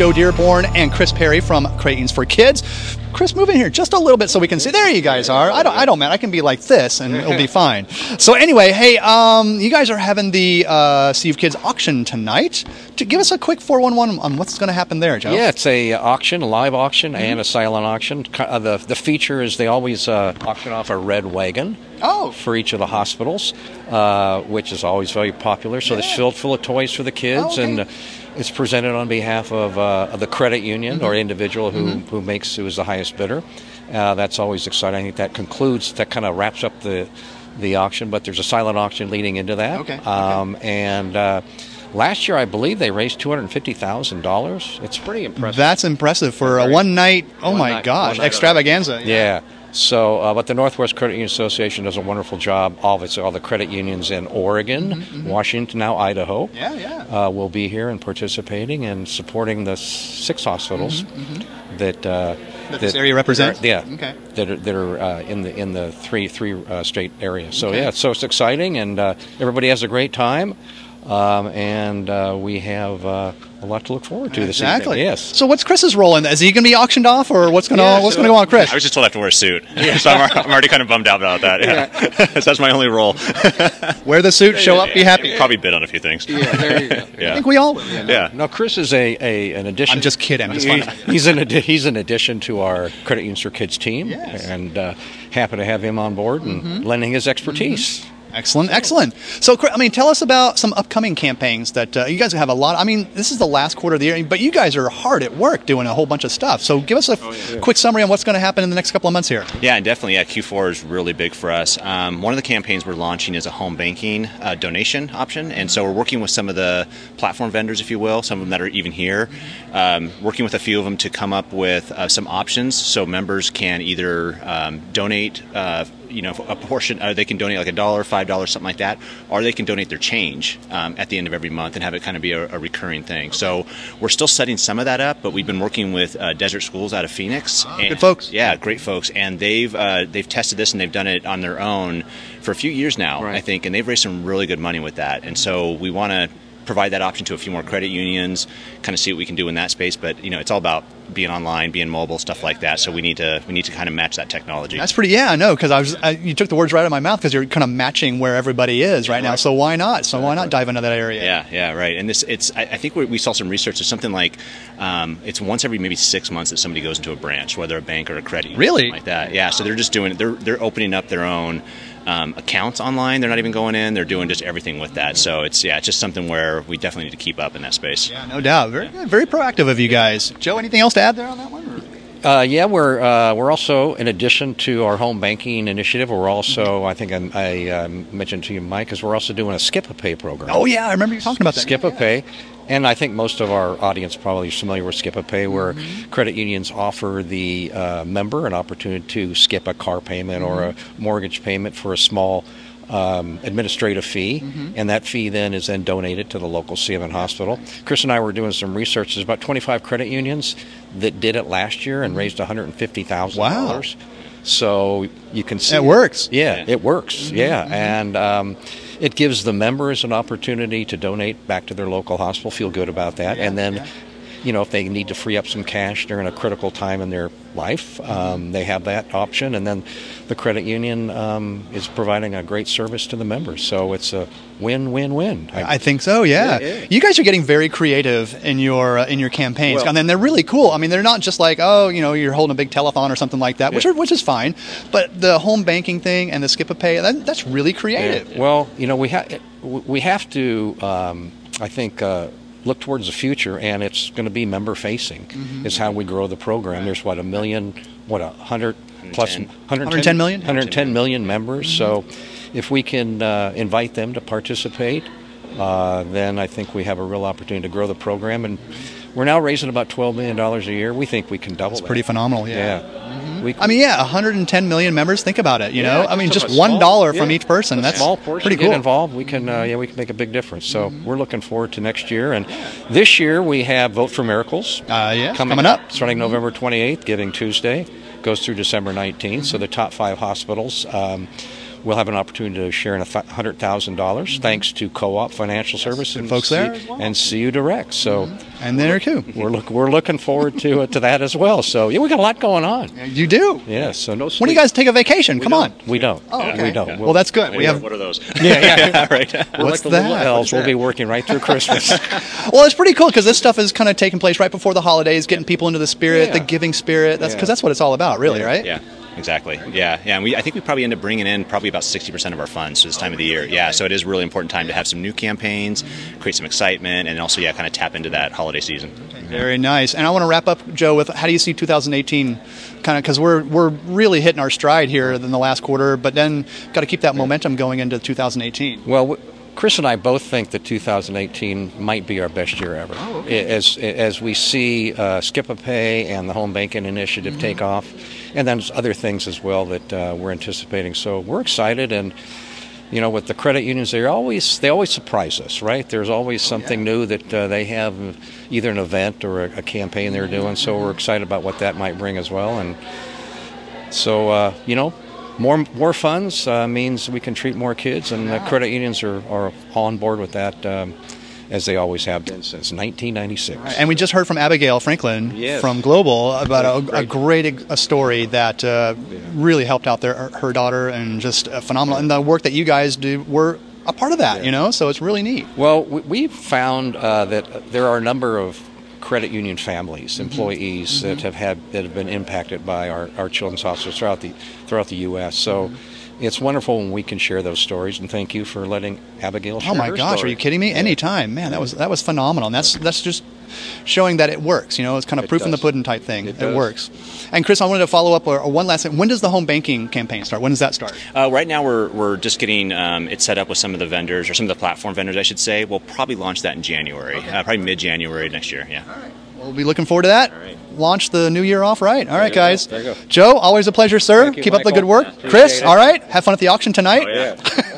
Joe Dearborn and Chris Perry from Cretans for Kids. Chris, move in here just a little bit so we can see. There you guys are. I don't man. I can be like this and it'll be fine. So anyway, hey, you guys are having the Sea of Kids auction tonight. Give us a quick 411 on what's going to happen there, Joe. Yeah, it's a auction, a live auction, and a silent auction. The feature is they always auction off a red wagon for each of the hospitals, which is always very popular. So it's filled full of toys for the kids, and it's presented on behalf of the credit union or individual who is the highest bidder. That's always exciting. I think that kind of wraps up the auction, but there's a silent auction leading into that. And last year, I believe they raised $250,000. It's pretty impressive. That's impressive for a one night. Oh my gosh, extravaganza. Yeah. So, but the Northwest Credit Union Association does a wonderful job. All the credit unions in Oregon, Washington, now Idaho, will be here and participating and supporting the 6 hospitals that this area represents. That are in the three state areas. So so it's exciting, and everybody has a great time. And we have a lot to look forward to this evening. Yes. So what's Chris's role in that? Is he going to be auctioned off, or what's going to go on, Chris? I was just told I have to wear a suit, so I'm already kind of bummed out about that. So that's my only role. Wear the suit, show up, be happy. Probably bid on a few things. Yeah, there you go. I think we all will. Yeah. Now, Chris is an addition. I'm just kidding. I'm just fun. He's an addition to our Credit Unions for Kids team, and happy to have him on board and lending his expertise. Excellent. So, tell us about some upcoming campaigns that you guys have a lot. This is the last quarter of the year, but you guys are hard at work doing a whole bunch of stuff. So, give us a quick summary on what's going to happen in the next couple of months here. Yeah, definitely. Yeah, Q4 is really big for us. One of the campaigns we're launching is a home banking donation option, and so we're working with some of the platform vendors, if you will, some of them that are even here, working with a few of them to come up with some options so members can either donate. A portion, they can donate like $1, $5, something like that, or they can donate their change at the end of every month and have it kind of be a recurring thing. So we're still setting some of that up, but we've been working with Desert Schools out of Phoenix. Good folks. Yeah, great folks, and they've tested this and they've done it on their own for a few years now, I think, and they've raised some really good money with that. And so we want to provide that option to a few more credit unions, kind of see what we can do in that space. But it's all about being online, being mobile, stuff like that. So we need to kind of match that technology. That's pretty. Yeah, I know, because you took the words right out of my mouth, because you're kind of matching where everybody is right now. So why not? Why not dive into that area? Yeah, right. And I think we saw some research. There's something like it's once every maybe 6 months that somebody goes into a branch, whether a bank or a credit union, really, like that. Yeah. So they're just doing. They're opening up their own accounts online. They're not even going in. They're doing just everything with that. So it's just something where we definitely need to keep up in that space. Yeah, no doubt. Very proactive of you guys. Joe, anything else to add there on that one? We're also, in addition to our home banking initiative, we're also, I think I mentioned to you, Mike, is we're also doing a Skip-a-Pay program. Oh yeah, I remember you talking about that. Skip-a-Pay. And I think most of our audience probably is familiar with Skip-a-Pay, where credit unions offer the member an opportunity to skip a car payment or a mortgage payment for a small administrative fee, and that fee then is donated to the local C of N hospital. Chris and I were doing some research. There's about 25 credit unions that did it last year and raised $150,000. Wow. So you can see it works. Yeah, it works. Yeah, and it gives the members an opportunity to donate back to their local hospital, feel good about that, and then if they need to free up some cash during a critical time in their life, they have that option. And then the credit union is providing a great service to the members. So it's a win-win-win. I think so, yeah. You guys are getting very creative in your campaigns. And then they're really cool. They're not just like, you're holding a big telethon or something like that, which is fine. But the home banking thing and the Skip-a-Pay, that's really creative. Yeah. Well, we have to, I think, look towards the future, and it's going to be member-facing. Is how we grow the program. There's 110 million members. So if we can invite them to participate, then I think we have a real opportunity to grow the program. And we're now raising about $12 million a year. We think we can double that. That's pretty phenomenal, yeah. 110 million members. Think about it. Just $1 from each person. That's small portion. Pretty cool. Get involved. We can, we can make a big difference. So we're looking forward to next year. And this year we have Vote for Miracles. Coming up, starting November 28th, Giving Tuesday, goes through December 19th. So the top 5 hospitals we'll have an opportunity to share in $100,000 thanks to Co-op Financial Services and folks there and CU Direct. So, and there too, we're looking forward to that as well. So yeah, we got a lot going on. You do, yeah. So no. When do you guys take a vacation? Come on. We don't. Oh, okay. We don't. Well, that's good. We have. What are those? Yeah. Right. What's like that? Elves. We'll be working right through Christmas. Well, it's pretty cool because this stuff is kind of taking place right before the holidays, getting people into the spirit, the giving spirit. That's because that's what it's all about, really, right? Yeah. Exactly. Yeah. And I think we probably end up bringing in probably about 60% of our funds for this time of the year. Yeah. So it is a really important time to have some new campaigns, create some excitement, and also kind of tap into that holiday season. Very nice. And I want to wrap up, Joe, with how do you see 2018? Kind of because we're really hitting our stride here in the last quarter, but then got to keep that momentum going into 2018. Well, Chris and I both think that 2018 might be our best year ever. Oh, okay. As we see Skip-a-Pay and the home banking initiative take off, and then other things as well that we're anticipating. So we're excited, and with the credit unions, they always surprise us, right? There's always something new that they have, either an event or a campaign they're doing. So we're excited about what that might bring as well, and so more funds means we can treat more kids, and the credit unions are on board with that, as they always have been since 1996. Right. And we just heard from Abigail Franklin from Global about a great story that really helped out her daughter, and just phenomenal. And the work that you guys do, we're a part of that, so it's really neat. Well, we've found that there are a number of credit union families, employees that have been impacted by our children's hospitals throughout the U.S. So it's wonderful when we can share those stories, and thank you for letting Abigail share her story. Oh my gosh, are you kidding me? Yeah. Anytime, man. That was phenomenal, and that's just showing that it works. It's kind of proof in the pudding type thing. It works. And Chris, I wanted to follow up one last thing. When does the home banking campaign start? When does that start? Right now, we're just getting it set up with some of the vendors, or some of the platform vendors, I should say. We'll probably launch that in January, probably mid-January next year. Yeah. All right. We'll be looking forward to that. All right. Launch the new year off right. All right, guys. There you go. Joe, always a pleasure, sir. Thank you, Keep up the Michael. good work. Appreciate Chris, it. all right. Have fun at the auction tonight. Oh, yeah.